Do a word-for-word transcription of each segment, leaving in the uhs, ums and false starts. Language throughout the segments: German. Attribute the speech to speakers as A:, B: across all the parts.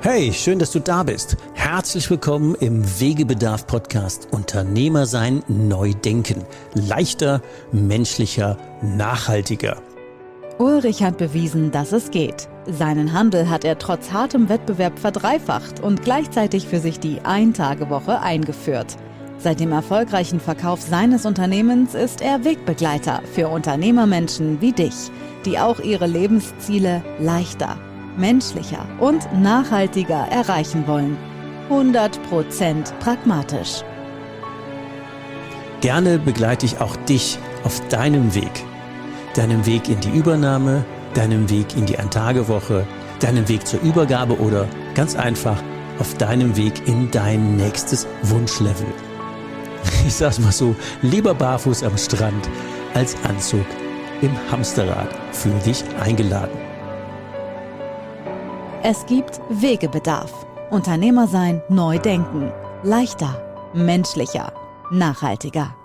A: Hey, schön, dass du da bist. Herzlich willkommen im Wegebedarf-Podcast Unternehmer sein, neu denken. Leichter, menschlicher, nachhaltiger.
B: Ulrich hat bewiesen, dass es geht. Seinen Handel hat er trotz hartem Wettbewerb verdreifacht und gleichzeitig für sich die Ein-Tage-Woche eingeführt. Seit dem erfolgreichen Verkauf seines Unternehmens ist er Wegbegleiter für Unternehmermenschen wie dich, die auch ihre Lebensziele leichter, menschlicher und nachhaltiger erreichen wollen. hundert Prozent pragmatisch.
A: Gerne begleite ich auch dich auf deinem Weg. Deinem Weg in die Übernahme, deinem Weg in die Ein-Tage-Woche, deinem Weg zur Übergabe oder ganz einfach auf deinem Weg in dein nächstes Wunschlevel. Ich sag's mal so, lieber barfuß am Strand als Anzug im Hamsterrad. Fühl dich eingeladen.
B: Es gibt Wegebedarf. Unternehmer sein, neu denken. Leichter, menschlicher, nachhaltiger.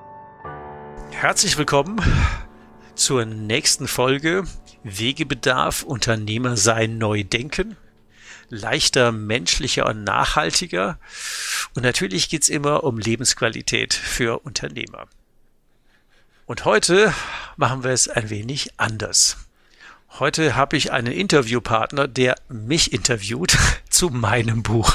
C: Herzlich willkommen zur nächsten Folge Wegebedarf, Unternehmer sein, neu denken. Leichter, menschlicher und nachhaltiger. Und natürlich geht's immer um Lebensqualität für Unternehmer. Und heute machen wir es ein wenig anders. Heute habe ich einen Interviewpartner, der mich interviewt zu meinem Buch.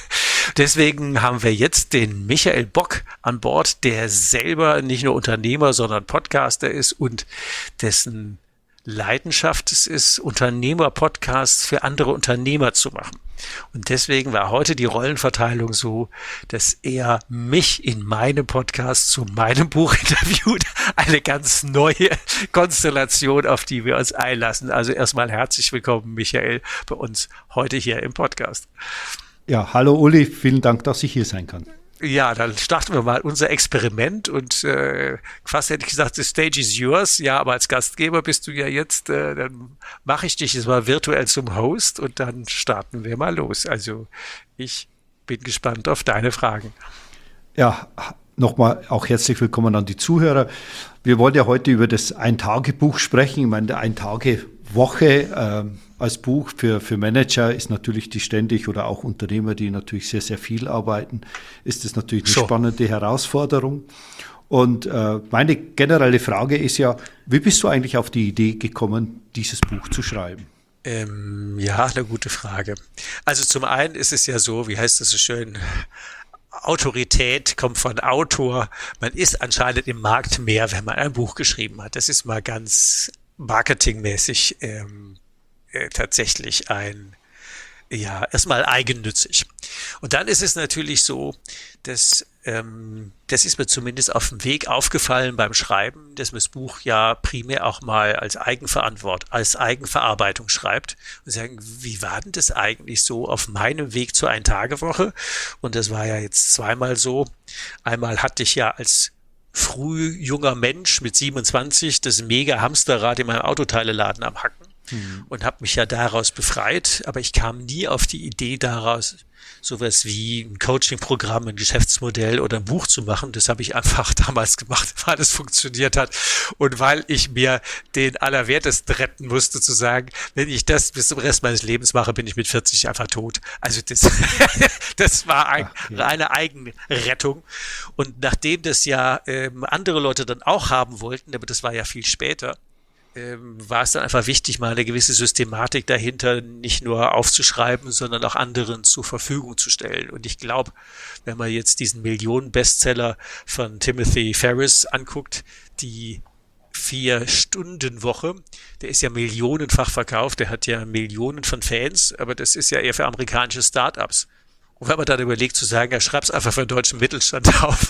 C: Deswegen haben wir jetzt den Michael Bock an Bord, der selber nicht nur Unternehmer, sondern Podcaster ist und dessen Leidenschaft es ist, Unternehmer-Podcasts für andere Unternehmer zu machen. Und deswegen war heute die Rollenverteilung so, dass er mich in meinem Podcast zu meinem Buch interviewt. Eine ganz neue Konstellation, auf die wir uns einlassen. Also erstmal herzlich willkommen, Michael, bei uns heute hier im Podcast.
D: Ja, hallo Uli, vielen Dank, dass ich hier sein kann.
C: Ja, dann starten wir mal unser Experiment und äh, fast hätte ich gesagt, the stage is yours. Ja, aber als Gastgeber bist du ja jetzt, äh, dann mache ich dich jetzt mal virtuell zum Host und dann starten wir mal los. Also ich bin gespannt auf deine Fragen.
D: Ja, nochmal auch herzlich willkommen an die Zuhörer. Wir wollen ja heute über das Ein-Tage-Buch sprechen. Ich meine, der Ein-Tage-Woche äh, als Buch für, für Manager ist natürlich die ständig oder auch Unternehmer, die natürlich sehr, sehr viel arbeiten, ist das natürlich eine so. spannende Herausforderung. Und äh, meine generelle Frage ist ja, wie bist du eigentlich auf die Idee gekommen, dieses Buch zu schreiben?
C: Ähm, ja, eine gute Frage. Also zum einen ist es ja so, wie heißt das so schön, Autorität kommt von Autor. Man ist anscheinend im Markt mehr, wenn man ein Buch geschrieben hat. Das ist mal ganz marketingmäßig ähm, äh, tatsächlich ein, ja, erstmal eigennützig. Und dann ist es natürlich so, dass, ähm, das ist mir zumindest auf dem Weg aufgefallen beim Schreiben, dass man das Buch ja primär auch mal als Eigenverantwort, als Eigenverarbeitung schreibt und sagen, wie war denn das eigentlich so auf meinem Weg zur Ein-Tage-Woche? Und das war ja jetzt zweimal so. Einmal hatte ich ja als früh junger Mensch mit siebenundzwanzig das mega Hamsterrad in meinem Autoteileladen am Hacken. Mhm. Und habe mich ja daraus befreit, aber ich kam nie auf die Idee daraus, sowas wie ein Coaching-Programm, ein Geschäftsmodell oder ein Buch zu machen. Das habe ich einfach damals gemacht, weil es funktioniert hat und weil ich mir den Allerwertesten retten musste, zu sagen, wenn ich das bis zum Rest meines Lebens mache, bin ich mit vierzig einfach tot. Also das, das war ein, eine Eigenrettung. Und nachdem das ja ähm, andere Leute dann auch haben wollten, aber das war ja viel später, Ähm, war es dann einfach wichtig, mal eine gewisse Systematik dahinter nicht nur aufzuschreiben, sondern auch anderen zur Verfügung zu stellen. Und ich glaube, wenn man jetzt diesen Millionen-Bestseller von Timothy Ferriss anguckt, die Vier-Stunden-Woche, der ist ja millionenfach verkauft, der hat ja Millionen von Fans, aber das ist ja eher für amerikanische Startups. Und wenn man dann überlegt zu sagen, ja, schreib's einfach für den deutschen Mittelstand auf.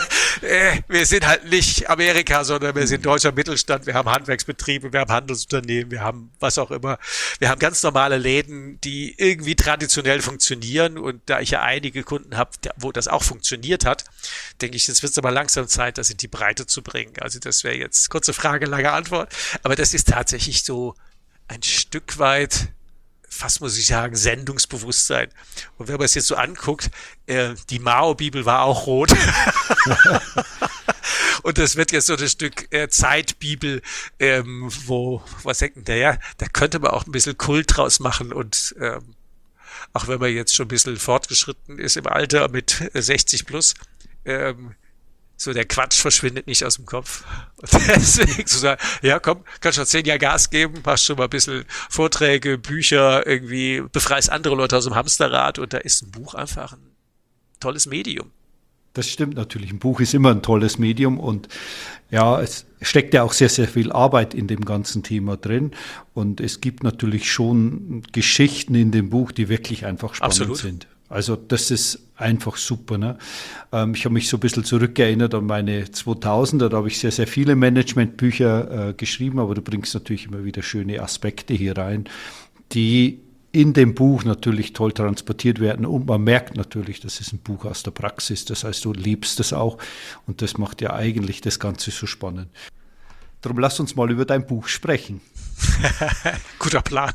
C: Wir sind halt nicht Amerika, sondern wir sind deutscher Mittelstand. Wir haben Handwerksbetriebe, wir haben Handelsunternehmen, wir haben was auch immer. Wir haben ganz normale Läden, die irgendwie traditionell funktionieren. Und da ich ja einige Kunden habe, wo das auch funktioniert hat, denke ich, jetzt wird es aber langsam Zeit, das in die Breite zu bringen. Also das wäre jetzt kurze Frage, lange Antwort. Aber das ist tatsächlich so ein Stück weit, fast muss ich sagen, Sendungsbewusstsein. Und wenn man es jetzt so anguckt, äh, die Mao-Bibel war auch rot. Und das wird jetzt so ein Stück äh, Zeitbibel, ähm, wo, was denkt denn der, ja, da könnte man auch ein bisschen Kult draus machen und ähm, auch wenn man jetzt schon ein bisschen fortgeschritten ist im Alter mit sechzig plus, ähm, so der Quatsch verschwindet nicht aus dem Kopf. Und deswegen zu sagen, ja komm, kannst schon zehn Jahre Gas geben, machst schon mal ein bisschen Vorträge, Bücher, irgendwie befreist andere Leute aus dem Hamsterrad und da ist ein Buch einfach ein tolles Medium.
D: Das stimmt natürlich. Ein Buch ist immer ein tolles Medium und ja, es steckt ja auch sehr, sehr viel Arbeit in dem ganzen Thema drin und es gibt natürlich schon Geschichten in dem Buch, die wirklich einfach spannend
C: Absolut.
D: sind. Also das ist einfach super. Ne? Ähm, ich habe mich so ein bisschen zurückerinnert an meine zweitausender, da habe ich sehr, sehr viele Managementbücher äh, geschrieben, aber du bringst natürlich immer wieder schöne Aspekte hier rein, die in dem Buch natürlich toll transportiert werden und man merkt natürlich, das ist ein Buch aus der Praxis, das heißt, du liebst es auch und das macht ja eigentlich das Ganze so spannend. Darum lass uns mal über dein Buch sprechen.
C: Guter Plan.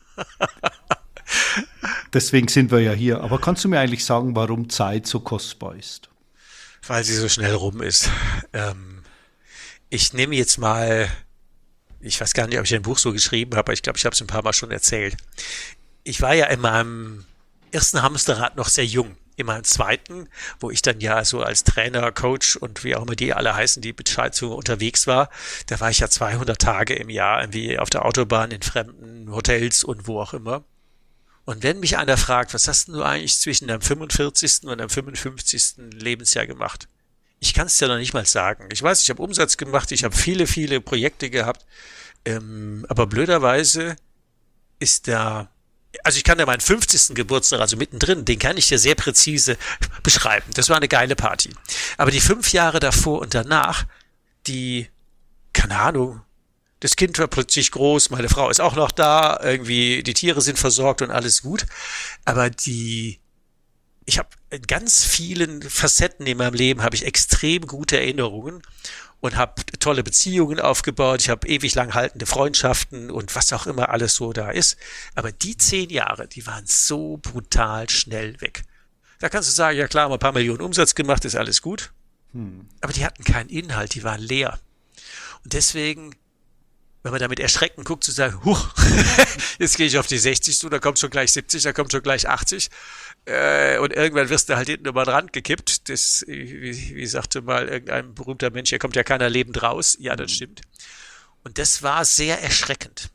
D: Deswegen sind wir ja hier. Aber kannst du mir eigentlich sagen, warum Zeit so kostbar ist?
C: Weil sie so schnell rum ist. Ähm, ich nehme jetzt mal, ich weiß gar nicht, ob ich ein Buch so geschrieben habe, aber ich glaube, ich habe es ein paar Mal schon erzählt. Ich war ja in meinem ersten Hamsterrad noch sehr jung. In meinem zweiten, wo ich dann ja so als Trainer, Coach und wie auch immer die alle heißen, die Bescheidung unterwegs war, da war ich ja zweihundert Tage im Jahr irgendwie auf der Autobahn, in fremden Hotels und wo auch immer. Und wenn mich einer fragt, was hast du eigentlich zwischen deinem fünfundvierzigsten und deinem fünfundfünfzigsten Lebensjahr gemacht? Ich kann es dir noch nicht mal sagen. Ich weiß, ich habe Umsatz gemacht, ich habe viele, viele Projekte gehabt, ähm, aber blöderweise ist da, also ich kann dir meinen fünfzigsten Geburtstag, also mittendrin, den kann ich dir sehr präzise beschreiben. Das war eine geile Party. Aber die fünf Jahre davor und danach, die, keine Ahnung, das Kind war plötzlich groß, meine Frau ist auch noch da, irgendwie die Tiere sind versorgt und alles gut. Aber die, ich habe in ganz vielen Facetten in meinem Leben habe ich extrem gute Erinnerungen und habe tolle Beziehungen aufgebaut. Ich habe ewig lang haltende Freundschaften und was auch immer alles so da ist. Aber die zehn Jahre, die waren so brutal schnell weg. Da kannst du sagen, ja klar, haben wir ein paar Millionen Umsatz gemacht, ist alles gut. Hm. Aber die hatten keinen Inhalt, die waren leer. Und deswegen, wenn man damit erschreckend guckt, zu sagen, huch, jetzt gehe ich auf die sechzig zu, da kommt schon gleich siebzig, da kommt schon gleich achtzig. Äh, und irgendwann wirst du halt hinten über den Rand gekippt. Das, wie, wie sagte mal irgendein berühmter Mensch, hier kommt ja keiner lebend raus. Ja, das stimmt. Und das war sehr erschreckend.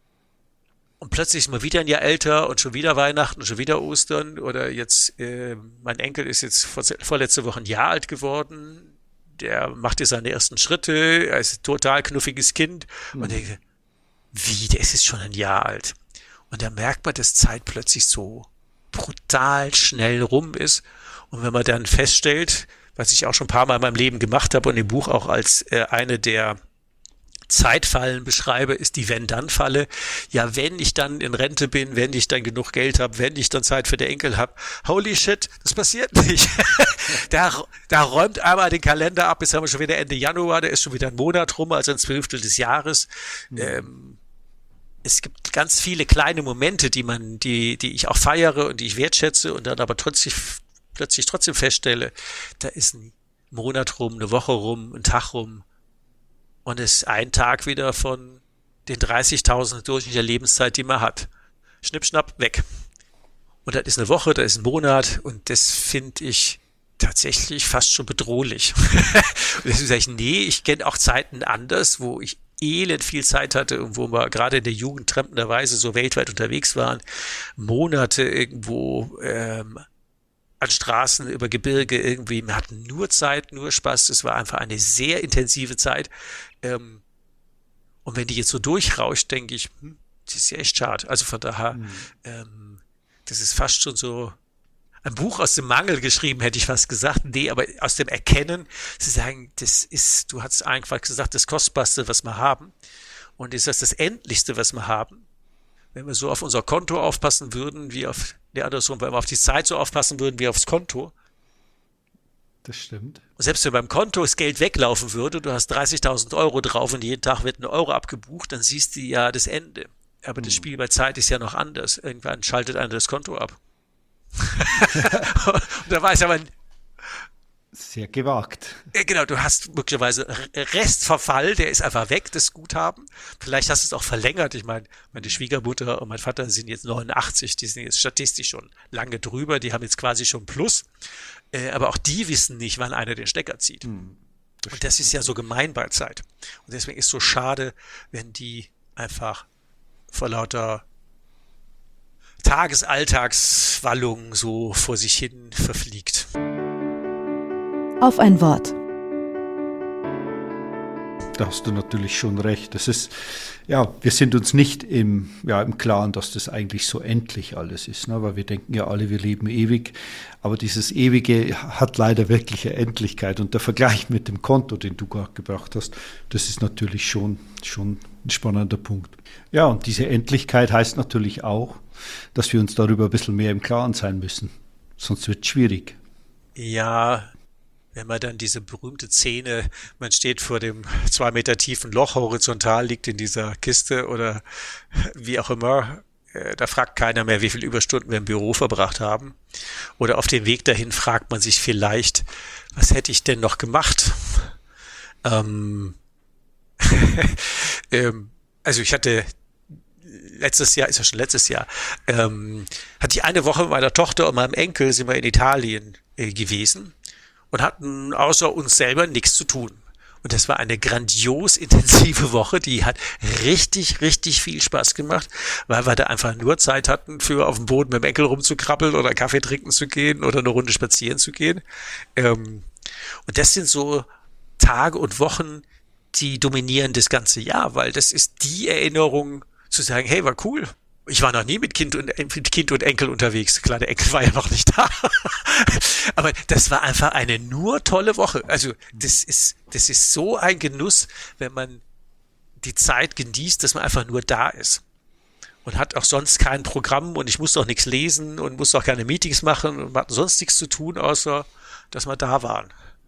C: Und plötzlich ist man wieder ein Jahr älter und schon wieder Weihnachten und schon wieder Ostern. Oder jetzt, äh, mein Enkel ist jetzt vor, vorletzte Woche ein Jahr alt geworden. Der macht jetzt seine ersten Schritte. Er ist ein total knuffiges Kind. Mhm. Und ich denke, wie, der ist jetzt schon ein Jahr alt. Und da merkt man, dass Zeit plötzlich so brutal schnell rum ist. Und wenn man dann feststellt, was ich auch schon ein paar Mal in meinem Leben gemacht habe und im Buch auch als äh, eine der Zeitfallen beschreibe, ist die Wenn-Dann-Falle. Ja, wenn ich dann in Rente bin, wenn ich dann genug Geld habe, wenn ich dann Zeit für den Enkel habe, holy shit, das passiert nicht. da, da räumt einmal den Kalender ab, jetzt haben wir schon wieder Ende Januar, da ist schon wieder ein Monat rum, also ein Zwölftel des Jahres. Mhm. Ähm, Es gibt ganz viele kleine Momente, die man, die, die ich auch feiere und die ich wertschätze und dann aber trotzdem, plötzlich trotzdem feststelle, da ist ein Monat rum, eine Woche rum, ein Tag rum und es ist ein Tag wieder von den dreißigtausend durchschnittlicher Lebenszeit, die man hat. Schnipp, schnapp, weg. Und das ist eine Woche, das ist ein Monat und das finde ich tatsächlich fast schon bedrohlich. Und deswegen sage ich, nee, ich kenne auch Zeiten anders, wo ich elend viel Zeit hatte und wo wir gerade in der Jugend trempenderweise so weltweit unterwegs waren, Monate irgendwo ähm, an Straßen über Gebirge irgendwie, wir hatten nur Zeit, nur Spaß, es war einfach eine sehr intensive Zeit ähm, und wenn die jetzt so durchrauscht, denke ich, hm, das ist ja echt schade, also von daher, mhm. ähm, das ist fast schon so ein Buch aus dem Mangel geschrieben, hätte ich fast gesagt. Nee, aber aus dem Erkennen, zu sagen, das ist, du hast einfach gesagt, das Kostbarste, was wir haben. Und ist das das Endlichste, was wir haben. Wenn wir so auf unser Konto aufpassen würden, wie auf, nee, andersrum, wenn wir auf die Zeit so aufpassen würden, wie aufs Konto.
D: Das stimmt.
C: Und selbst wenn beim Konto das Geld weglaufen würde, du hast dreißigtausend Euro drauf und jeden Tag wird ein Euro abgebucht, dann siehst du ja das Ende. Aber hm. das Spiel bei Zeit ist ja noch anders. Irgendwann schaltet einer das Konto ab. Und da weiß aber,
D: Sehr gewagt.
C: Äh, Genau, du hast möglicherweise Restverfall, der ist einfach weg, das Guthaben. Vielleicht hast du es auch verlängert. Ich meine, meine Schwiegermutter und mein Vater sind jetzt neunundachtzig, die sind jetzt statistisch schon lange drüber, die haben jetzt quasi schon Plus. Äh, aber auch die wissen nicht, wann einer den Stecker zieht. Hm, das und das ist ja so gemein bei Zeit. Und deswegen ist es so schade, wenn die einfach vor lauter Tagesalltagswallung so vor sich hin verfliegt.
B: Auf ein Wort.
D: Da hast du natürlich schon recht. Das ist, ja, wir sind uns nicht im, ja, im Klaren, dass das eigentlich so endlich alles ist, ne? Weil wir denken ja alle, wir leben ewig. Aber dieses Ewige hat leider wirklich eine Endlichkeit. Und der Vergleich mit dem Konto, den du gerade gebracht hast, das ist natürlich schon, schon ein spannender Punkt. Ja, und diese Endlichkeit heißt natürlich auch, dass wir uns darüber ein bisschen mehr im Klaren sein müssen. Sonst wird es schwierig.
C: Ja, wenn man dann diese berühmte Szene, man steht vor dem zwei Meter tiefen Loch, horizontal liegt in dieser Kiste oder wie auch immer, äh, da fragt keiner mehr, wie viele Überstunden wir im Büro verbracht haben. Oder auf dem Weg dahin fragt man sich vielleicht, was hätte ich denn noch gemacht? Ähm, ähm, also ich hatte letztes Jahr, ist ja schon letztes Jahr, ähm, hat die eine Woche mit meiner Tochter und meinem Enkel sind wir in Italien äh, gewesen. Und hatten außer uns selber nichts zu tun. Und das war eine grandios intensive Woche, die hat richtig, richtig viel Spaß gemacht, weil wir da einfach nur Zeit hatten, für auf dem Boden mit dem Enkel rumzukrabbeln oder Kaffee trinken zu gehen oder eine Runde spazieren zu gehen. Ähm, und das sind so Tage und Wochen, die dominieren das ganze Jahr, weil das ist die Erinnerung zu sagen, hey, war cool. Ich war noch nie mit Kind und, mit Kind und Enkel unterwegs. Klar, der Enkel war ja noch nicht da. Aber das war einfach eine nur tolle Woche. Also das ist, das ist so ein Genuss, wenn man die Zeit genießt, dass man einfach nur da ist. Und hat auch sonst kein Programm und ich muss auch nichts lesen und muss auch keine Meetings machen und man hat sonst nichts zu tun, außer dass wir da waren.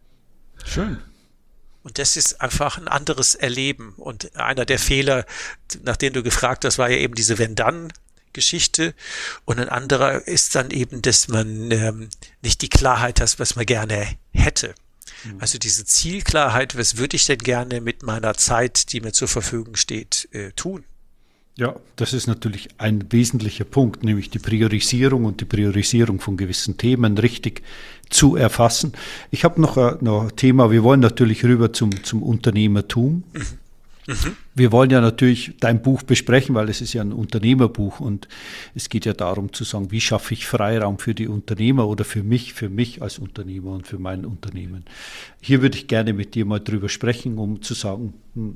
D: Schön.
C: Und das ist einfach ein anderes Erleben. Und einer der Fehler, nach denen du gefragt hast, war ja eben diese Wenn-Dann-Geschichte. Und ein anderer ist dann eben, dass man ähm, nicht die Klarheit hat, was man gerne hätte. Mhm. Also diese Zielklarheit, was würde ich denn gerne mit meiner Zeit, die mir zur Verfügung steht, äh, tun?
D: Ja, das ist natürlich ein wesentlicher Punkt, nämlich die Priorisierung und die Priorisierung von gewissen Themen richtig zu erfassen. Ich habe noch ein, noch ein Thema, wir wollen natürlich rüber zum, zum Unternehmertum. Mhm. Mhm. Wir wollen ja natürlich dein Buch besprechen, weil es ist ja ein Unternehmerbuch und es geht ja darum zu sagen, wie schaffe ich Freiraum für die Unternehmer oder für mich, für mich als Unternehmer und für mein Unternehmen. Hier würde ich gerne mit dir mal drüber sprechen, um zu sagen,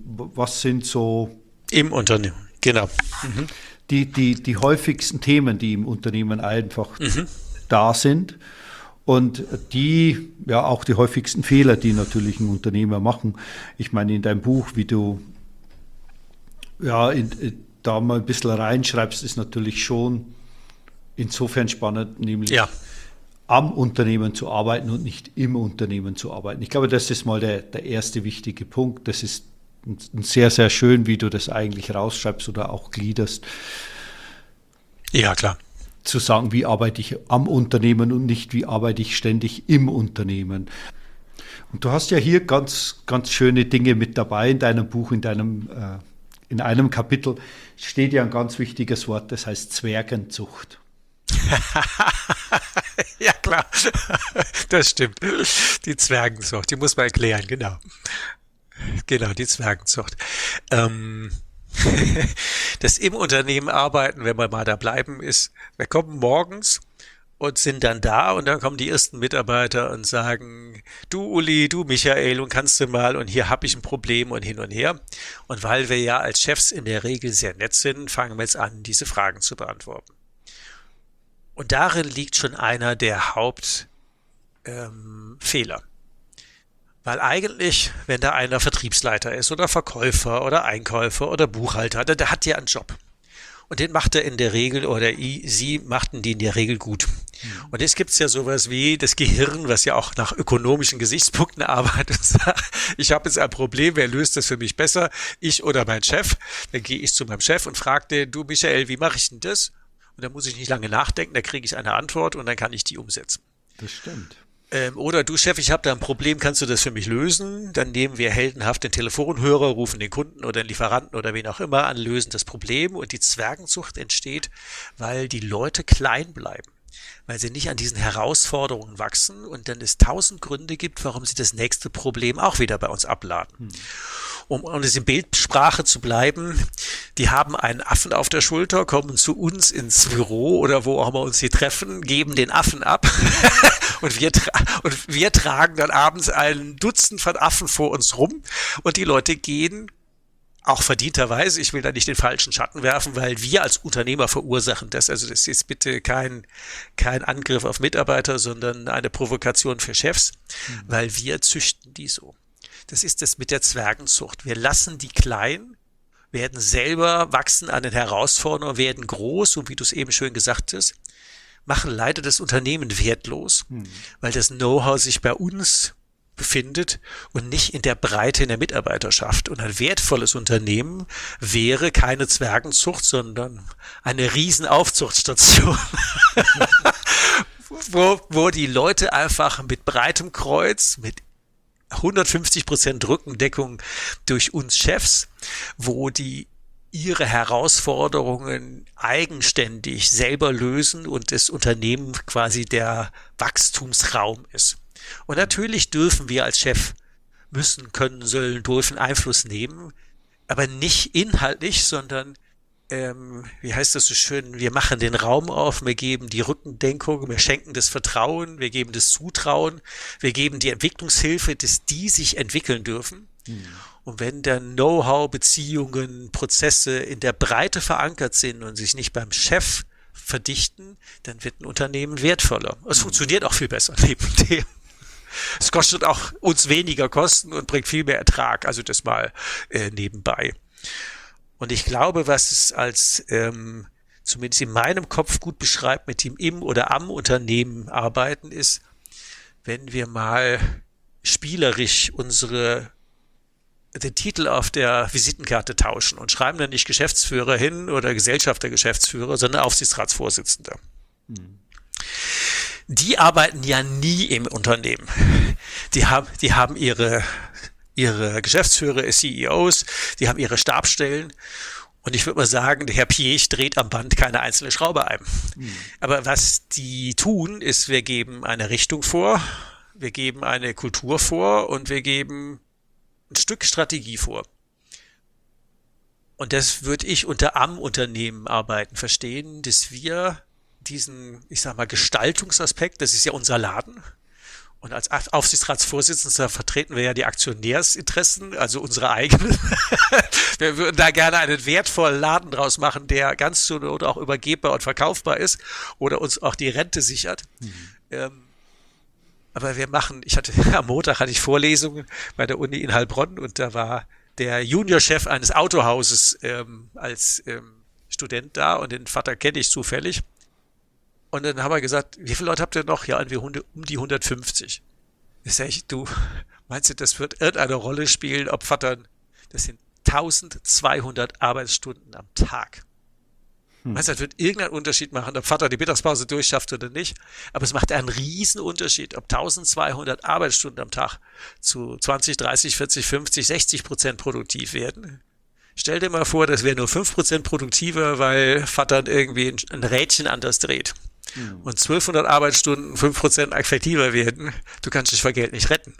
D: was sind so
C: im Unternehmen. Genau.
D: Mhm. Die, die, die häufigsten Themen, die im Unternehmen einfach mhm. da sind und die, ja auch die häufigsten Fehler, die natürlich ein Unternehmer machen. Ich meine, in deinem Buch, wie du ja in, da mal ein bisschen reinschreibst, ist natürlich schon insofern spannend, nämlich
C: ja.
D: am Unternehmen zu arbeiten und nicht im Unternehmen zu arbeiten. Ich glaube, das ist mal der, der erste wichtige Punkt. Das ist sehr, sehr schön, wie du das eigentlich rausschreibst oder auch gliederst.
C: Ja, klar.
D: Zu sagen, wie arbeite ich am Unternehmen und nicht, wie arbeite ich ständig im Unternehmen. Und du hast ja hier ganz, ganz schöne Dinge mit dabei in deinem Buch, in deinem, äh, in einem Kapitel steht ja ein ganz wichtiges Wort, das heißt Zwergenzucht.
C: Ja, klar. Das stimmt. Die Zwergenzucht, die muss man erklären, genau. Genau, die Zwergenzucht. Ähm, das im Unternehmen arbeiten, wenn wir mal da bleiben, ist, wir kommen morgens und sind dann da und dann kommen die ersten Mitarbeiter und sagen, du Uli, du Michael und kannst du mal und hier habe ich ein Problem und hin und her. Und weil wir ja als Chefs in der Regel sehr nett sind, fangen wir jetzt an, diese Fragen zu beantworten. Und darin liegt schon einer der Hauptfehler. Ähm, Weil eigentlich, wenn da einer Vertriebsleiter ist oder Verkäufer oder Einkäufer oder Buchhalter, der, der hat ja einen Job. Und den macht er in der Regel oder i, sie machten die in der Regel gut. Mhm. Und jetzt gibt's ja sowas wie das Gehirn, was ja auch nach ökonomischen Gesichtspunkten arbeitet und sagt, ich habe jetzt ein Problem, wer löst das für mich besser? Ich oder mein Chef? Dann gehe ich zu meinem Chef und frage den, du Michael, wie mache ich denn das? Und dann muss ich nicht lange nachdenken, da kriege ich eine Antwort und dann kann ich die umsetzen.
D: Das stimmt.
C: Ähm, oder du Chef, ich habe da ein Problem, kannst du das für mich lösen? Dann nehmen wir heldenhaft den Telefonhörer, rufen den Kunden oder den Lieferanten oder wen auch immer an, lösen das Problem und die Zwergenzucht entsteht, weil die Leute klein bleiben, weil sie nicht an diesen Herausforderungen wachsen und dann es tausend Gründe gibt, warum sie das nächste Problem auch wieder bei uns abladen. Hm. Um, um es in Bildsprache zu bleiben, die haben einen Affen auf der Schulter, kommen zu uns ins Büro oder wo auch immer uns hier treffen, geben den Affen ab und wir, tra- und wir tragen dann abends ein Dutzend von Affen vor uns rum und die Leute gehen auch verdienterweise, ich will da nicht den falschen Schatten werfen, weil wir als Unternehmer verursachen das. Also das ist bitte kein, kein Angriff auf Mitarbeiter, sondern eine Provokation für Chefs, mhm. weil wir züchten die so. Das ist das mit der Zwergenzucht. Wir lassen die klein, werden selber wachsen an den Herausforderungen, werden groß und wie du es eben schön gesagt hast, machen leider das Unternehmen wertlos, mhm. weil das Know-how sich bei uns befindet und nicht in der Breite in der Mitarbeiterschaft. Und ein wertvolles Unternehmen wäre keine Zwergenzucht, sondern eine Riesenaufzuchtstation, wo, wo die Leute einfach mit breitem Kreuz, mit hundertfünfzig Prozent Rückendeckung durch uns Chefs, wo die ihre Herausforderungen eigenständig selber lösen und das Unternehmen quasi der Wachstumsraum ist. Und natürlich dürfen wir als Chef müssen, können, sollen, dürfen Einfluss nehmen, aber nicht inhaltlich, sondern ähm, wie heißt das so schön, wir machen den Raum auf, wir geben die Rückendeckung, wir schenken das Vertrauen, wir geben das Zutrauen, wir geben die Entwicklungshilfe, dass die sich entwickeln dürfen. Mhm. Und wenn dann Know-how, Beziehungen, Prozesse in der Breite verankert sind und sich nicht beim Chef verdichten, dann wird ein Unternehmen wertvoller. Es mhm. funktioniert auch viel besser neben dem. Es kostet auch uns weniger Kosten und bringt viel mehr Ertrag, also das mal äh, nebenbei. Und ich glaube, was es als ähm, zumindest in meinem Kopf gut beschreibt, mit dem im oder am Unternehmen arbeiten, ist, wenn wir mal spielerisch unsere den Titel auf der Visitenkarte tauschen und schreiben dann nicht Geschäftsführer hin oder Gesellschafter Geschäftsführer, sondern Aufsichtsratsvorsitzender. Mhm. Die arbeiten ja nie im Unternehmen. Die haben, die haben ihre, ihre Geschäftsführer, C E Os, die haben ihre Stabsstellen. Und ich würde mal sagen, der Herr Piech dreht am Band keine einzelne Schraube ein. Mhm. Aber was die tun, ist, wir geben eine Richtung vor, wir geben eine Kultur vor und wir geben ein Stück Strategie vor. Und das würde ich unter am Unternehmen arbeiten verstehen, dass wir diesen, ich sag mal, Gestaltungsaspekt, das ist ja unser Laden. Und als Aufsichtsratsvorsitzender vertreten wir ja die Aktionärsinteressen, also unsere eigenen. Wir würden da gerne einen wertvollen Laden draus machen, der ganz zur Not auch übergebbar und verkaufbar ist oder uns auch die Rente sichert. Mhm. Ähm, aber wir machen, ich hatte, am Montag hatte ich Vorlesungen bei der Uni in Heilbronn und da war der Juniorchef eines Autohauses ähm, als ähm, Student da und den Vater kenne ich zufällig. Und dann haben wir gesagt, wie viele Leute habt ihr noch? Ja, um die hundertfünfzig. Ich sage, du, meinst du, das wird irgendeine Rolle spielen, ob Vater, das sind eintausendzweihundert Arbeitsstunden am Tag. Hm. Meinst du, das wird irgendeinen Unterschied machen, ob Vater die Mittagspause durchschafft oder nicht? Aber es macht einen riesen Unterschied, ob eintausendzweihundert Arbeitsstunden am Tag zu zwanzig, dreißig, vierzig, fünfzig, sechzig Prozent produktiv werden. Stell dir mal vor, das wäre nur fünf Prozent produktiver, weil Vater irgendwie ein Rädchen anders dreht. Mhm. Und zwölfhundert Arbeitsstunden fünf Prozent effektiver werden, du kannst dich vor Geld nicht retten.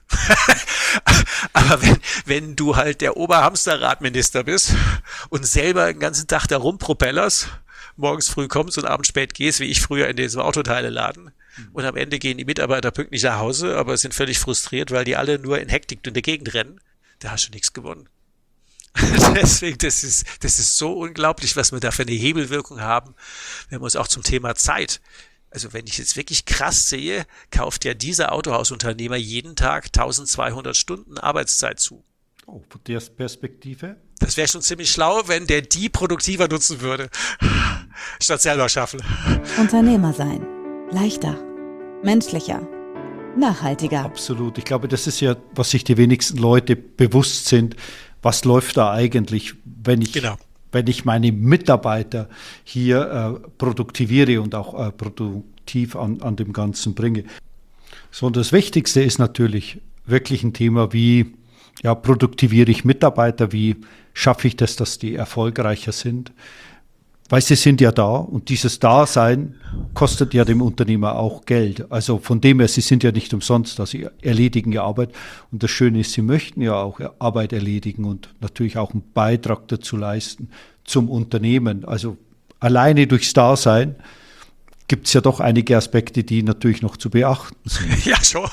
C: Aber wenn, wenn du halt der Oberhamsterradminister bist und selber den ganzen Tag da rumpropellerst, morgens früh kommst und abends spät gehst, wie ich früher in diesem Autoteileladen, mhm. und am Ende gehen die Mitarbeiter pünktlich nach Hause, aber sind völlig frustriert, weil die alle nur in Hektik in der Gegend rennen, da hast du nichts gewonnen. Deswegen, das ist, das ist so unglaublich, was wir da für eine Hebelwirkung haben. Wir haben uns auch zum Thema Zeit. Also wenn ich jetzt wirklich krass sehe, kauft ja dieser Autohausunternehmer jeden Tag eintausendzweihundert Stunden Arbeitszeit zu.
D: Oh, von der Perspektive?
C: Das wäre schon ziemlich schlau, wenn der die produktiver nutzen würde, statt selber schaffen.
B: Unternehmer sein. Leichter. Menschlicher. Nachhaltiger.
D: Absolut. Ich glaube, das ist ja, was sich die wenigsten Leute bewusst sind. Was läuft da eigentlich, wenn ich, genau. wenn ich meine Mitarbeiter hier äh, produktiviere und auch äh, produktiv an, an dem Ganzen bringe? So, und das Wichtigste ist natürlich wirklich ein Thema wie, ja, produktiviere ich Mitarbeiter, wie schaffe ich das, dass die erfolgreicher sind? Weil sie sind ja da und dieses Dasein kostet ja dem Unternehmer auch Geld. Also von dem her, sie sind ja nicht umsonst, also sie erledigen ja Arbeit. Und das Schöne ist, sie möchten ja auch Arbeit erledigen und natürlich auch einen Beitrag dazu leisten zum Unternehmen. Also alleine durchs Dasein gibt es ja doch einige Aspekte, die natürlich noch zu beachten sind.
C: Ja, schon.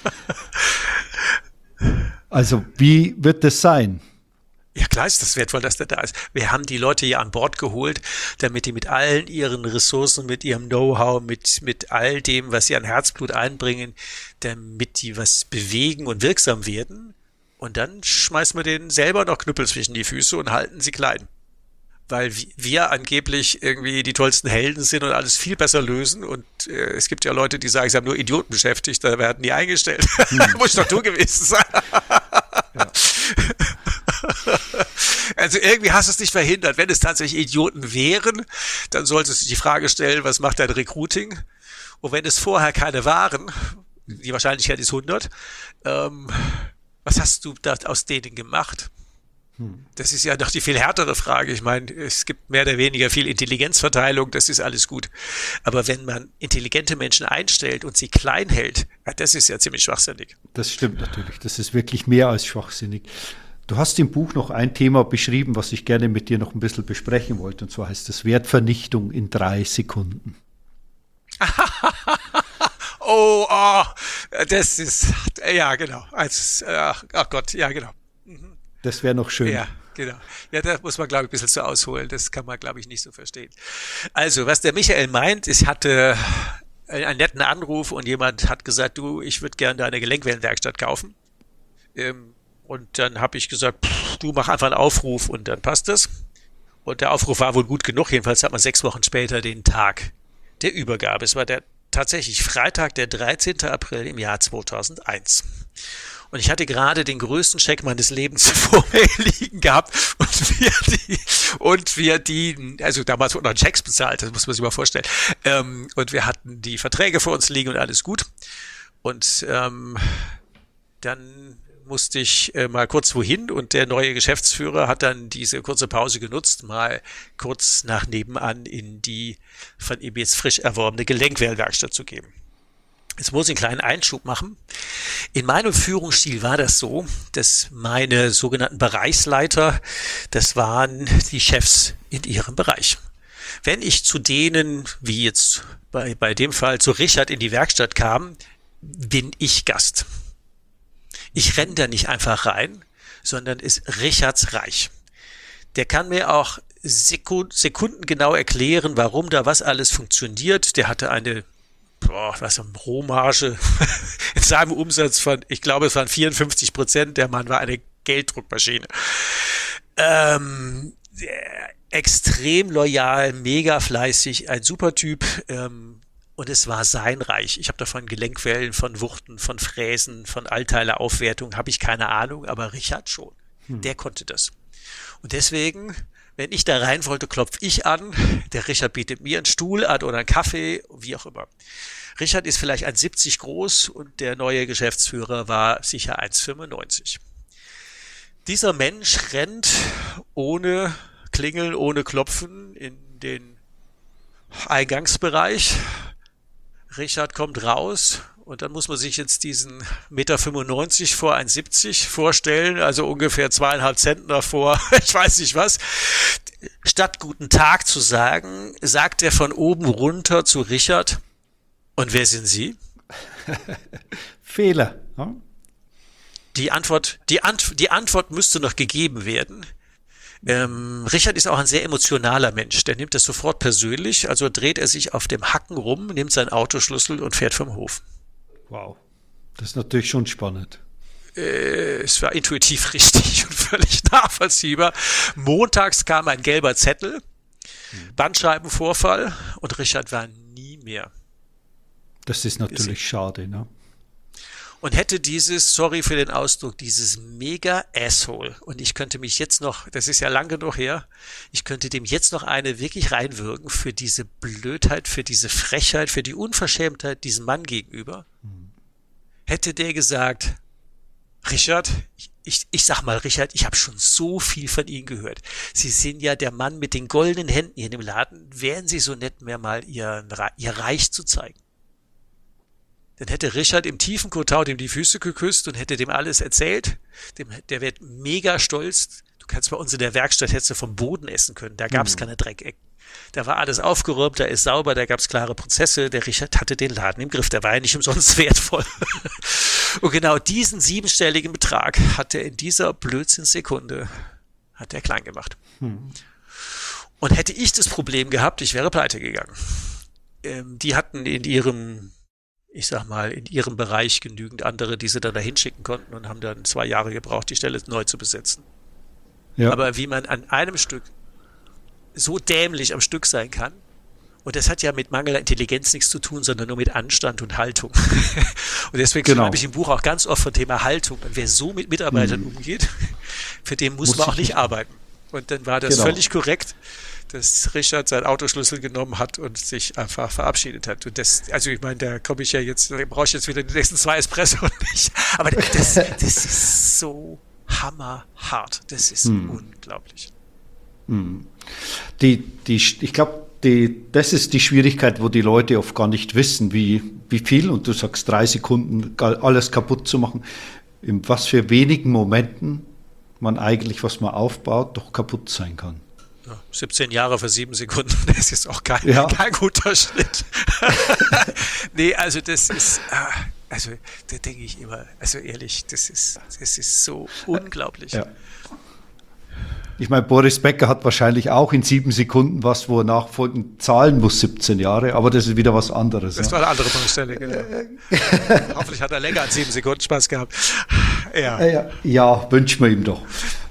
D: Also wie wird es sein?
C: Ja, klar ist das wertvoll, dass der da ist. Wir haben die Leute hier an Bord geholt, damit die mit allen ihren Ressourcen, mit ihrem Know-how, mit, mit all dem, was sie an Herzblut einbringen, damit die was bewegen und wirksam werden. Und dann schmeißen wir denen selber noch Knüppel zwischen die Füße und halten sie klein. Weil wir angeblich irgendwie die tollsten Helden sind und alles viel besser lösen. Und äh, es gibt ja Leute, die sagen, sie haben nur Idioten beschäftigt, da werden die eingestellt. Hm. Muss doch du gewesen sein. Ja. Also irgendwie hast du es nicht verhindert. Wenn es tatsächlich Idioten wären, dann solltest du die Frage stellen, was macht dein Recruiting? Und wenn es vorher keine waren, die Wahrscheinlichkeit ist hundert, ähm, was hast du da aus denen gemacht? Das ist ja noch die viel härtere Frage. Ich meine, es gibt mehr oder weniger viel Intelligenzverteilung, das ist alles gut. Aber wenn man intelligente Menschen einstellt und sie klein hält, ja, das ist ja ziemlich schwachsinnig.
D: Das stimmt natürlich. Das ist wirklich mehr als schwachsinnig. Du hast im Buch noch ein Thema beschrieben, was ich gerne mit dir noch ein bisschen besprechen wollte. Und zwar heißt es Wertvernichtung in drei Sekunden.
C: oh, oh, das ist, ja genau. Als, ach, ach Gott, ja genau. Mhm.
D: Das wäre noch schön.
C: Ja, genau. Ja, da muss man, glaube ich, ein bisschen zu ausholen. Das kann man, glaube ich, nicht so verstehen. Also, was der Michael meint, ich hatte einen netten Anruf und jemand hat gesagt, du, ich würde gerne deine Gelenkwellenwerkstatt kaufen. Ähm, und dann habe ich gesagt, pff, du mach einfach einen Aufruf und dann passt das. Und der Aufruf war wohl gut genug. Jedenfalls hat man sechs Wochen später den Tag der Übergabe. Es war der tatsächlich Freitag, der dreizehnten April im Jahr zweitausendeins. Und ich hatte gerade den größten Scheck meines Lebens vor mir liegen gehabt und wir die, und wir die, also damals wurden noch Checks bezahlt, das muss man sich mal vorstellen. Ähm, und wir hatten die Verträge vor uns liegen und alles gut. Und ähm, dann musste ich äh, mal kurz wohin und der neue Geschäftsführer hat dann diese kurze Pause genutzt, mal kurz nach nebenan in die von ihm jetzt frisch erworbene Gelenkwellenwerkstatt zu geben. Jetzt muss ich einen kleinen Einschub machen. In meinem Führungsstil war das so, dass meine sogenannten Bereichsleiter, das waren die Chefs in ihrem Bereich. Wenn ich zu denen, wie jetzt bei, bei dem Fall zu Richard in die Werkstatt kam, bin ich Gast. Ich renne da nicht einfach rein, sondern ist Richards Reich. Der kann mir auch sekund, sekundengenau erklären, warum da was alles funktioniert. Der hatte eine Boah, was eine Rohmarge in seinem Umsatz von, ich glaube, es waren vierundfünfzig Prozent. Der Mann war eine Gelddruckmaschine. Ähm, extrem loyal, mega fleißig, ein super Typ. Ähm, und es war sein Reich. Ich habe davon Gelenkwellen, von Wuchten, von Fräsen, von Altteileaufwertung, habe ich keine Ahnung, aber Richard schon. Hm. Der konnte das. Und deswegen, wenn ich da rein wollte, klopfe ich an. Der Richard bietet mir einen Stuhl an oder einen Kaffee, wie auch immer. Richard ist vielleicht eins Komma siebzig groß und der neue Geschäftsführer war sicher eins Komma fünfundneunzig. Dieser Mensch rennt ohne Klingeln, ohne Klopfen in den Eingangsbereich. Richard kommt raus und dann muss man sich jetzt diesen eins Komma fünfundneunzig vor eins Komma siebzig vorstellen, also ungefähr zweieinhalb Zentner vor, ich weiß nicht was. Statt guten Tag zu sagen, sagt er von oben runter zu Richard, und wer sind Sie?
D: Fehler. Ja?
C: Die Antwort, die, Ant, die Antwort müsste noch gegeben werden. Ähm, Richard ist auch ein sehr emotionaler Mensch, der nimmt das sofort persönlich, also dreht er sich auf dem Hacken rum, nimmt seinen Autoschlüssel und fährt vom Hof.
D: Wow, das ist natürlich schon spannend.
C: Äh, es war intuitiv richtig und völlig nachvollziehbar. Montags kam ein gelber Zettel, Bandscheibenvorfall und Richard war nie mehr.
D: Das ist natürlich schade, ne?
C: Und hätte dieses, sorry für den Ausdruck, dieses mega Asshole, und ich könnte mich jetzt noch, das ist ja lang genug her, ich könnte dem jetzt noch eine wirklich reinwirken für diese Blödheit, für diese Frechheit, für die Unverschämtheit diesem Mann gegenüber. hätte der gesagt, Richard, ich, ich, ich sag mal, Richard, ich habe schon so viel von Ihnen gehört. Sie sind ja der Mann mit den goldenen Händen hier in dem Laden. Wären Sie so nett, mir mal Ihr, Ihr Reich zu zeigen? Dann hätte Richard im tiefen Kotau dem die Füße geküsst und hätte dem alles erzählt. Dem, der wird mega stolz. Du kannst bei uns in der Werkstatt, hättest du vom Boden essen können. Da gab es mhm. keine Dreckecken. Da war alles aufgeräumt, da ist sauber, da gab es klare Prozesse. Der Richard hatte den Laden im Griff. Der war ja nicht umsonst wertvoll. Und genau diesen siebenstelligen Betrag hat er in dieser Blödsinnssekunde hat er klein gemacht. Mhm. Und hätte ich das Problem gehabt, ich wäre pleite gegangen. Ähm, die hatten in ihrem ich sag mal, in ihrem Bereich genügend andere, die sie dann dahin schicken konnten und haben dann zwei Jahre gebraucht, die Stelle neu zu besetzen. Ja. Aber wie man an einem Stück so dämlich am Stück sein kann, und das hat ja mit mangelnder Intelligenz nichts zu tun, sondern nur mit Anstand und Haltung. Und deswegen genau. schreibe ich im Buch auch ganz oft vom Thema Haltung. Und wer so mit Mitarbeitern mhm. umgeht, für den muss, muss man auch nicht arbeiten. Und dann war das genau. völlig korrekt, dass Richard seinen Autoschlüssel genommen hat und sich einfach verabschiedet hat. Und das, also ich meine, da komme ich ja jetzt, da brauche ich jetzt wieder die nächsten zwei Espresso nicht. Aber das, das ist so hammerhart. Das ist hm. unglaublich.
D: Hm. Die, die, ich glaube, die, das ist die Schwierigkeit, wo die Leute oft gar nicht wissen, wie, wie viel, und du sagst drei Sekunden, alles kaputt zu machen, in was für wenigen Momenten man eigentlich, was man aufbaut, doch kaputt sein kann.
C: siebzehn Jahre für sieben Sekunden, das ist auch kein, ja. kein guter Schnitt. Nee, also das ist, also da denke ich immer, also ehrlich, das ist, das ist so unglaublich. Ja.
D: Ich meine, Boris Becker hat wahrscheinlich auch in sieben Sekunden was, wo er nachfolgend zahlen muss, siebzehn Jahre, aber das ist wieder was anderes.
C: Das
D: ja.
C: war eine andere Baustelle, genau. Hoffentlich hat er länger als sieben Sekunden Spaß gehabt. Ja,
D: ja, ja wünschen wir ihm doch.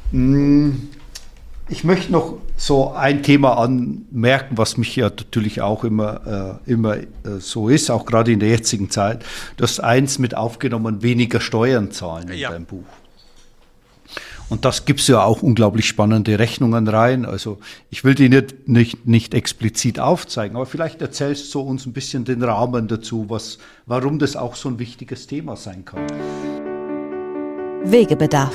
D: Ich möchte noch so ein Thema anmerken, was mich ja natürlich auch immer, äh, immer äh, so ist, auch gerade in der jetzigen Zeit. Du hast eins mit aufgenommen, weniger Steuern zahlen in ja. deinem Buch. Und das gibt's ja auch unglaublich spannende Rechnungen rein. Also ich will die nicht, nicht, nicht explizit aufzeigen, aber vielleicht erzählst du uns ein bisschen den Rahmen dazu, was, warum das auch so ein wichtiges Thema sein kann.
B: Wegebedarf.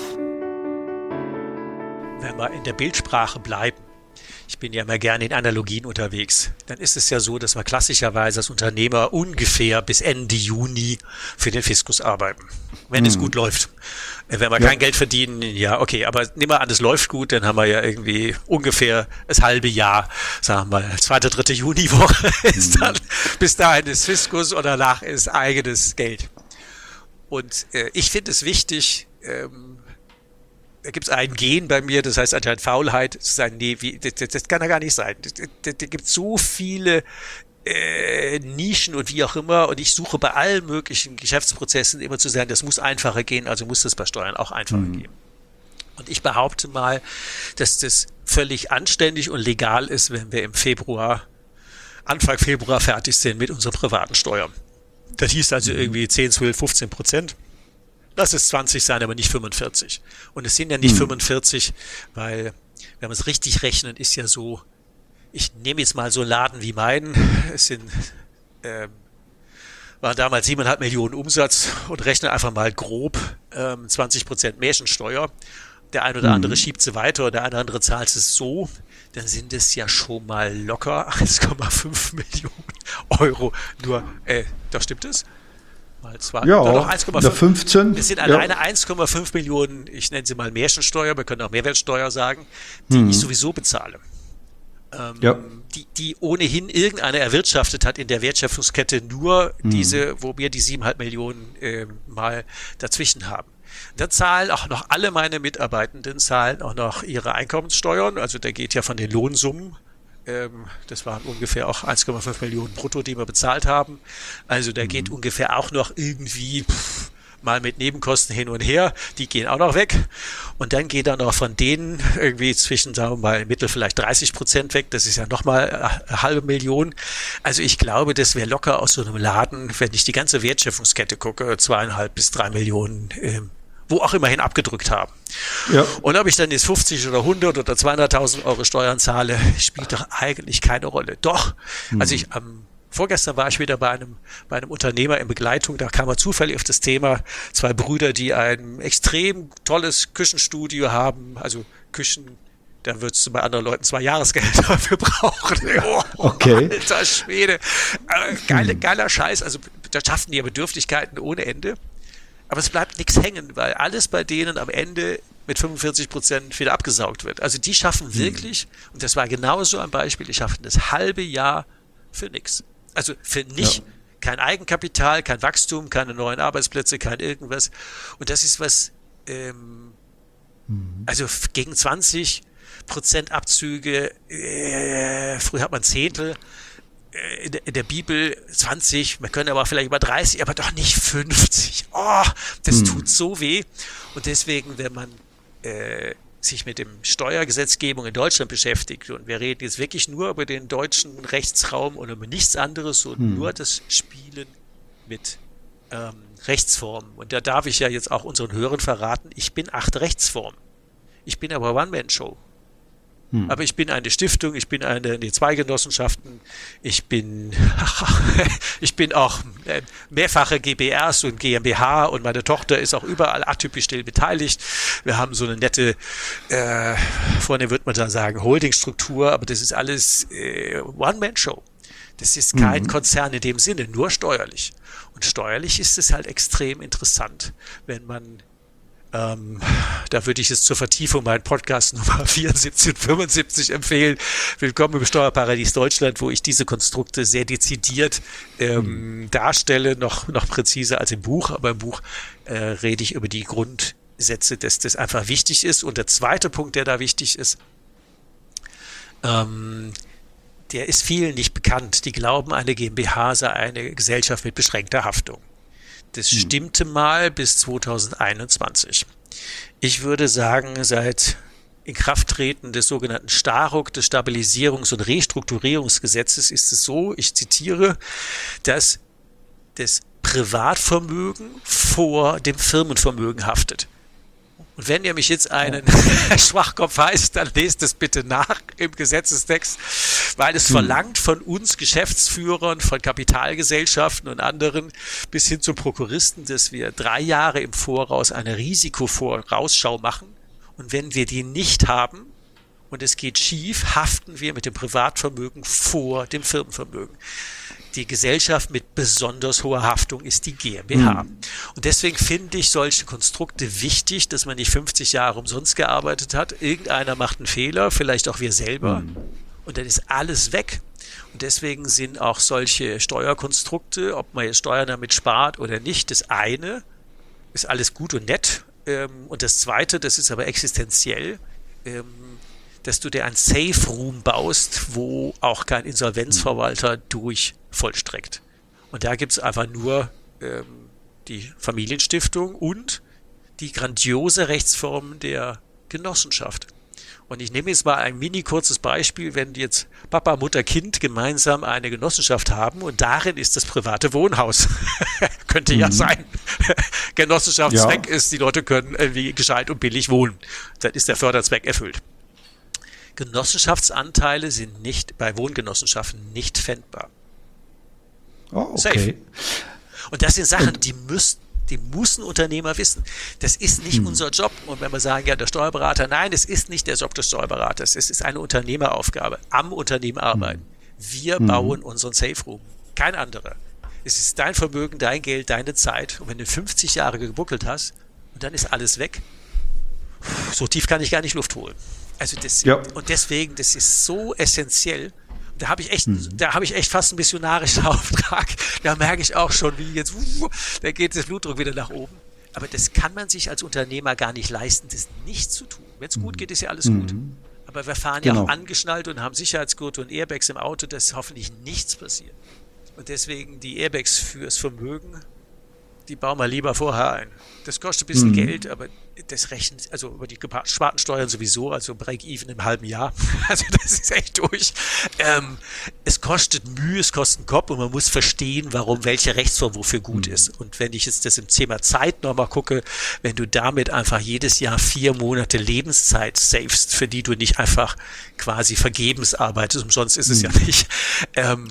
C: Wenn wir in der Bildsprache bleiben, ich bin ja immer gerne in Analogien unterwegs, dann ist es ja so, dass wir klassischerweise als Unternehmer ungefähr bis Ende Juni für den Fiskus arbeiten, wenn mhm. es gut läuft. Wenn wir ja. kein Geld verdienen, ja okay, aber nehmen wir an, es läuft gut, dann haben wir ja irgendwie ungefähr das halbe Jahr, sagen wir mal, zweite, dritte Juniwoche ist dann, bis dahin ist Fiskus und danach ist eigenes Geld. Und äh, ich finde es wichtig, ähm, da gibt es ein Gen bei mir, das heißt anscheinend Faulheit, zu sagen, nee, wie, das, das kann ja gar nicht sein. Da gibt so viele äh, Nischen und wie auch immer, und ich suche bei allen möglichen Geschäftsprozessen immer zu sagen, das muss einfacher gehen, also muss das bei Steuern auch einfacher mhm. gehen. Und ich behaupte mal, dass das völlig anständig und legal ist, wenn wir im Februar, Anfang Februar fertig sind mit unseren privaten Steuern. Das hieß also irgendwie zehn, zwölf, fünfzehn Prozent. Lass es zwanzig sein, aber nicht fünfundvierzig. Und es sind ja nicht hm. fünfundvierzig, weil, wenn man es richtig rechnet, ist ja so, ich nehme jetzt mal so einen Laden wie meinen, es sind, ähm, waren damals siebeneinhalb Millionen Umsatz und rechne einfach mal grob ähm, zwanzig Prozent Märchensteuer. Der ein oder andere hm. schiebt sie weiter, der eine oder andere zahlt es so, dann sind es ja schon mal locker eins Komma fünf Millionen Euro. Nur, äh, da stimmt es? Mal zwei,
D: ja,
C: noch eins Komma fünf.
D: fünfzehn.
C: Es sind
D: ja.
C: alleine eins Komma fünf Millionen, ich nenne sie mal Märchensteuer, wir können auch Mehrwertsteuer sagen, die hm. ich sowieso bezahle. Ähm,
D: ja.
C: die, die ohnehin irgendeiner erwirtschaftet hat in der Wertschöpfungskette, nur hm. diese, wo wir die siebeneinhalb Millionen äh, mal dazwischen haben. Da zahlen auch noch alle meine Mitarbeitenden zahlen auch noch ihre Einkommenssteuern, also der geht ja von den Lohnsummen. Ähm, das waren ungefähr auch eins Komma fünf Millionen brutto, die wir bezahlt haben. Also da mhm. geht ungefähr auch noch irgendwie pff, mal mit Nebenkosten hin und her. Die gehen auch noch weg. Und dann geht dann noch von denen irgendwie zwischen, sagen wir mal, im Mittel vielleicht dreißig Prozent weg. Das ist ja nochmal eine halbe Million. Also ich glaube, das wäre locker aus so einem Laden, wenn ich die ganze Wertschöpfungskette gucke, zweieinhalb bis drei Millionen ähm, wo auch immerhin abgedrückt haben. Ja. Und ob ich dann jetzt fünfzig oder hundert oder zweihunderttausend Euro Steuern zahle, spielt doch eigentlich keine Rolle. Doch, hm. als ich am vorgestern war ich wieder bei einem, bei einem Unternehmer in Begleitung, da kam er zufällig auf das Thema, zwei Brüder, die ein extrem tolles Küchenstudio haben, also Küchen, da würdest du bei anderen Leuten zwei Jahresgehälter dafür brauchen. Oh,
D: okay.
C: Alter Schwede. Äh, geile, geiler Scheiß, also da schaffen die ja Bedürftigkeiten ohne Ende. Aber es bleibt nichts hängen, weil alles bei denen am Ende mit fünfundvierzig Prozent wieder abgesaugt wird. Also die schaffen wirklich, mhm. und das war genauso ein Beispiel, die schaffen das halbe Jahr für nichts. Also für nicht, ja. kein Eigenkapital, kein Wachstum, keine neuen Arbeitsplätze, kein irgendwas. Und das ist was, ähm, mhm. also gegen zwanzig Prozent Abzüge, äh, früher hat man Zehntel, In der, in der Bibel zwanzig, man könnte aber vielleicht über dreißig, aber doch nicht fünfzig. Oh, das hm. tut so weh. Und deswegen, wenn man äh, sich mit dem Steuergesetzgebung in Deutschland beschäftigt, und wir reden jetzt wirklich nur über den deutschen Rechtsraum und über nichts anderes und hm. nur das Spielen mit ähm, Rechtsformen. Und da darf ich ja jetzt auch unseren Hörern verraten, ich bin acht Rechtsformen. Ich bin aber One-Man-Show. Hm. Aber ich bin eine Stiftung, ich bin eine, nee, zwei Genossenschaften, ich bin, ich bin auch äh, mehrfache G b Rs und G m b H und meine Tochter ist auch überall atypisch still beteiligt. Wir haben so eine nette, äh, vorne wird man dann sagen, Holdingstruktur, aber das ist alles äh, One-Man-Show. Das ist kein mhm. Konzern in dem Sinne, nur steuerlich. Und steuerlich ist es halt extrem interessant, wenn man Ähm, da würde ich es zur Vertiefung meinen Podcast Nummer vierundsiebzig und fünfundsiebzig empfehlen. Willkommen im Steuerparadies Deutschland, wo ich diese Konstrukte sehr dezidiert ähm, mhm. darstelle, noch, noch präziser als im Buch. Aber im Buch äh, rede ich über die Grundsätze, dass das einfach wichtig ist. Und der zweite Punkt, der da wichtig ist, ähm, der ist vielen nicht bekannt. Die glauben, eine GmbH sei eine Gesellschaft mit beschränkter Haftung. Das stimmte mal bis zweitausendeinundzwanzig. Ich würde sagen, seit Inkrafttreten des sogenannten StaRUG, des Stabilisierungs- und Restrukturierungsgesetzes, ist es so, ich zitiere, dass das Privatvermögen vor dem Firmenvermögen haftet. Und wenn ihr mich jetzt einen oh. Schwachkopf heißt, dann lest es bitte nach im Gesetzestext, weil es hm. verlangt von uns Geschäftsführern, von Kapitalgesellschaften und anderen bis hin zu Prokuristen, dass wir drei Jahre im Voraus eine Risikovorausschau machen. Und wenn wir die nicht haben und es geht schief, haften wir mit dem Privatvermögen vor dem Firmenvermögen. Die Gesellschaft mit besonders hoher Haftung ist die GmbH. Mhm. Und deswegen finde ich solche Konstrukte wichtig, dass man nicht fünfzig Jahre umsonst gearbeitet hat. Irgendeiner macht einen Fehler, vielleicht auch wir selber. Mhm. Und dann ist alles weg. Und deswegen sind auch solche Steuerkonstrukte, ob man jetzt Steuern damit spart oder nicht, das eine ist alles gut und nett. Und das zweite, das ist aber existenziell, dass du dir ein Safe Room baust, wo auch kein Insolvenzverwalter durch vollstreckt. Und da gibt es einfach nur ähm, die Familienstiftung und die grandiose Rechtsform der Genossenschaft. Und ich nehme jetzt mal ein mini kurzes Beispiel, wenn jetzt Papa, Mutter, Kind gemeinsam eine Genossenschaft haben und darin ist das private Wohnhaus. Könnte mhm. ja sein. Genossenschaftszweck ja. ist, die Leute können irgendwie gescheit und billig wohnen. Dann ist der Förderzweck erfüllt. Genossenschaftsanteile sind nicht bei Wohngenossenschaften nicht pfändbar.
D: Oh, okay.
C: Safe. Und das sind Sachen, die müssen, die müssen Unternehmer wissen. Das ist nicht hm. unser Job. Und wenn wir sagen, ja, der Steuerberater, nein, das ist nicht der Job des Steuerberaters. Es ist eine Unternehmeraufgabe. Am Unternehmen arbeiten. Hm. Wir hm. bauen unseren Safe Room. Kein anderer. Es ist dein Vermögen, dein Geld, deine Zeit. Und wenn du fünfzig Jahre gebuckelt hast und dann ist alles weg, so tief kann ich gar nicht Luft holen. Also das, ja. Und deswegen, das ist so essentiell. Da habe ich echt, mhm. da habe ich echt fast einen missionarischen Auftrag. Da merke ich auch schon, wie jetzt, da geht das Blutdruck wieder nach oben. Aber das kann man sich als Unternehmer gar nicht leisten, das nicht zu tun. Wenn es mhm. gut geht, ist ja alles mhm. gut. Aber wir fahren genau. ja auch angeschnallt und haben Sicherheitsgurte und Airbags im Auto, dass hoffentlich nichts passiert. Und deswegen die Airbags fürs Vermögen die bauen wir lieber vorher ein. Das kostet ein bisschen
D: Mhm.
C: Geld, aber das rechnet, also über die gesparten Steuern sowieso, also Break-Even im halben Jahr. Also das ist echt durch. Ähm, es kostet Mühe, es kostet einen Kopf und man muss verstehen, warum welche Rechtsform wofür gut ist. Und wenn ich jetzt das im Thema Zeit nochmal gucke, wenn du damit einfach jedes Jahr vier Monate Lebenszeit savest, für die du nicht einfach quasi vergebens arbeitest, umsonst ist es ja nicht, ähm,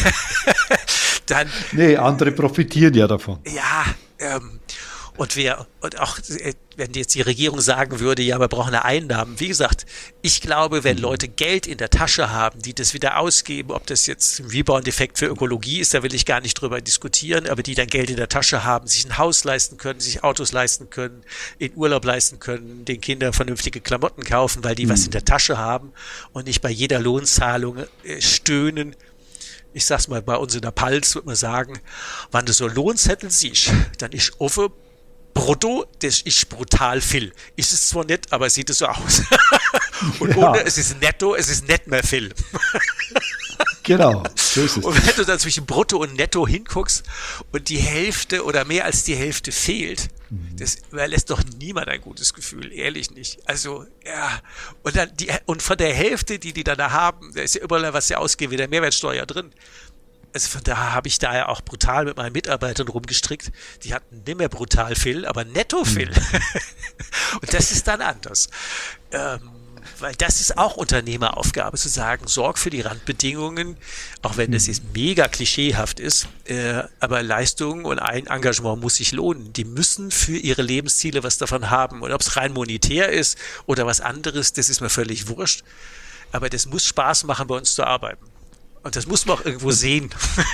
C: dann...
D: Nee, andere profitieren ja davon.
C: Ja, ähm, und wer, und auch, äh, wenn jetzt die Regierung sagen würde, ja, wir brauchen eine Einnahmen. Wie gesagt, ich glaube, wenn Leute Geld in der Tasche haben, die das wieder ausgeben, ob das jetzt ein Rebound-Effekt für Ökologie ist, da will ich gar nicht drüber diskutieren, aber die dann Geld in der Tasche haben, sich ein Haus leisten können, sich Autos leisten können, in Urlaub leisten können, den Kindern vernünftige Klamotten kaufen, weil die mhm. was in der Tasche haben und nicht bei jeder Lohnzahlung äh, stöhnen. Ich sag's mal, bei uns in der Palz würde man sagen, wenn du so Lohnzettel siehst, dann ist offen brutto, das ist brutal viel. Ist es zwar nicht, aber sieht es so aus. Und
D: ja.
C: ohne, es ist netto, es ist nicht mehr viel.
D: Genau, so ist es.
C: Und wenn du dann zwischen Brutto und Netto hinguckst und die Hälfte oder mehr als die Hälfte fehlt, mhm. das überlässt doch niemand ein gutes Gefühl, ehrlich nicht. Also, ja, und dann die, und von der Hälfte, die die dann da haben, da ist ja überall was sie ausgeben, wie der Mehrwertsteuer drin. Also von daher habe ich da ja auch brutal mit meinen Mitarbeitern rumgestrickt. Die hatten nicht mehr brutal viel, aber netto viel. Mhm. Und das ist dann anders. Ähm, weil das ist auch Unternehmeraufgabe, zu sagen, sorg für die Randbedingungen, auch wenn das jetzt mega klischeehaft ist, äh, aber Leistung und ein Engagement muss sich lohnen. Die müssen für ihre Lebensziele was davon haben. Und ob es rein monetär ist oder was anderes, das ist mir völlig wurscht. Aber das muss Spaß machen, bei uns zu arbeiten. Und das muss man auch irgendwo sehen.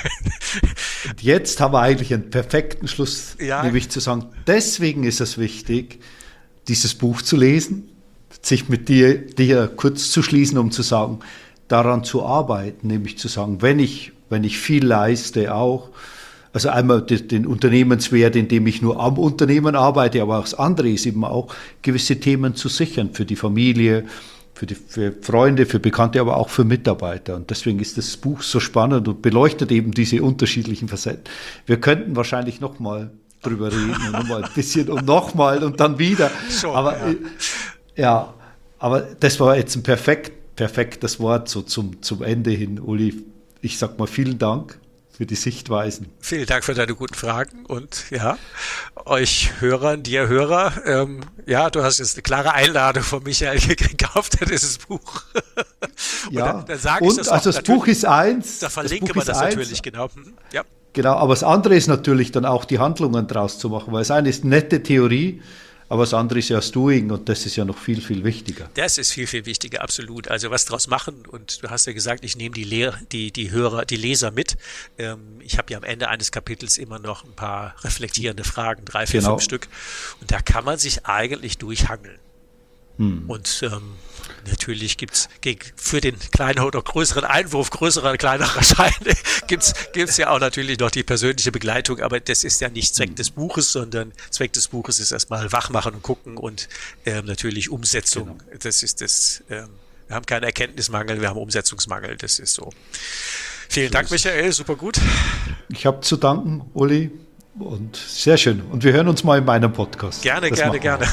D: Und jetzt haben wir eigentlich einen perfekten Schluss,
C: ja.
D: nämlich zu sagen, deswegen ist es wichtig, dieses Buch zu lesen, sich mit dir, dir kurz zu schließen, um zu sagen, daran zu arbeiten, nämlich zu sagen, wenn ich, wenn ich viel leiste auch, also einmal den, den Unternehmenswert, indem ich nur am Unternehmen arbeite, aber auch das andere ist eben auch, gewisse Themen zu sichern für die Familie, Für, die, für Freunde, für Bekannte, aber auch für Mitarbeiter. Und deswegen ist das Buch so spannend und beleuchtet eben diese unterschiedlichen Facetten. Wir könnten wahrscheinlich nochmal drüber reden und nochmal ein bisschen und nochmal und dann wieder. Schon, aber ja. ja, aber das war jetzt ein perfekt, perfektes Wort so zum, zum Ende hin, Uli. Ich sag mal vielen Dank für die Sichtweisen.
C: Vielen Dank für deine guten Fragen und ja, euch Hörern, dir Hörer, ähm, ja, du hast jetzt eine klare Einladung von Michael gekauft, dieses Buch. Und
D: ja,
C: dann, dann sage
D: und
C: ich das
D: also das Buch ist eins.
C: Da verlinken wir das
D: eins.
C: natürlich, genau. Ja.
D: Genau, aber das andere ist natürlich dann auch die Handlungen draus zu machen, weil das eine ist nette Theorie, aber das andere ist ja das Doing und das ist ja noch viel, viel wichtiger.
C: Das ist viel, viel wichtiger, absolut. Also was draus machen und du hast ja gesagt, ich nehme die, Lehr- die, die Hörer, die Leser mit. Ähm, ich habe ja am Ende eines Kapitels immer noch ein paar reflektierende Fragen, drei, vier,
D: genau.
C: fünf Stück. Und da kann man sich eigentlich durchhangeln. Hm. Und ähm, natürlich gibt's für den kleinen oder größeren Einwurf, größerer, kleinerer Scheine, gibt's gibt's ja auch natürlich noch die persönliche Begleitung, aber das ist ja nicht Zweck des Buches, sondern Zweck des Buches ist erstmal wachmachen und gucken und ähm, natürlich Umsetzung. Genau. Das ist das, ähm, wir haben keinen Erkenntnismangel, wir haben Umsetzungsmangel, das ist so. Vielen so Dank, Michael, super gut.
D: Ich habe zu danken, Uli, und sehr schön. Und wir hören uns mal in meinem Podcast.
C: Gerne,
D: das
C: gerne, gerne.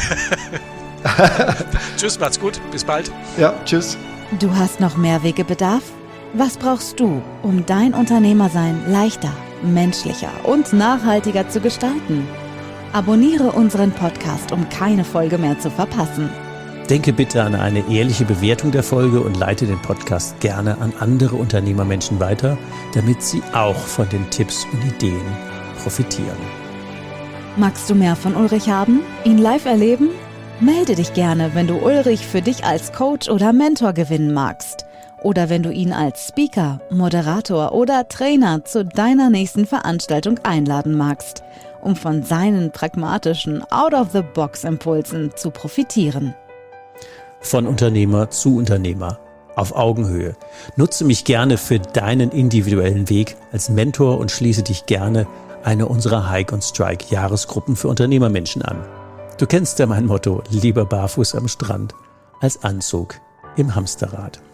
C: Tschüss, macht's gut, bis bald.
D: Ja, tschüss.
B: Du hast noch mehr Wegebedarf? Was brauchst du, um dein Unternehmersein leichter, menschlicher und nachhaltiger zu gestalten? Abonniere unseren Podcast, um keine Folge mehr zu verpassen.
A: Denke bitte an eine ehrliche Bewertung der Folge und leite den Podcast gerne an andere Unternehmermenschen weiter, damit sie auch von den Tipps und Ideen profitieren.
B: Magst du mehr von Ulrich haben? Ihn live erleben? Melde dich gerne, wenn du Ulrich für dich als Coach oder Mentor gewinnen magst. Oder wenn du ihn als Speaker, Moderator oder Trainer zu deiner nächsten Veranstaltung einladen magst, um von seinen pragmatischen Out-of-the-Box-Impulsen zu profitieren.
A: Von Unternehmer zu Unternehmer, auf Augenhöhe. Nutze mich gerne für deinen individuellen Weg als Mentor und schließe dich gerne eine unserer Hike und Strike Jahresgruppen für Unternehmermenschen an. Du kennst ja mein Motto, lieber barfuß am Strand als Anzug im Hamsterrad.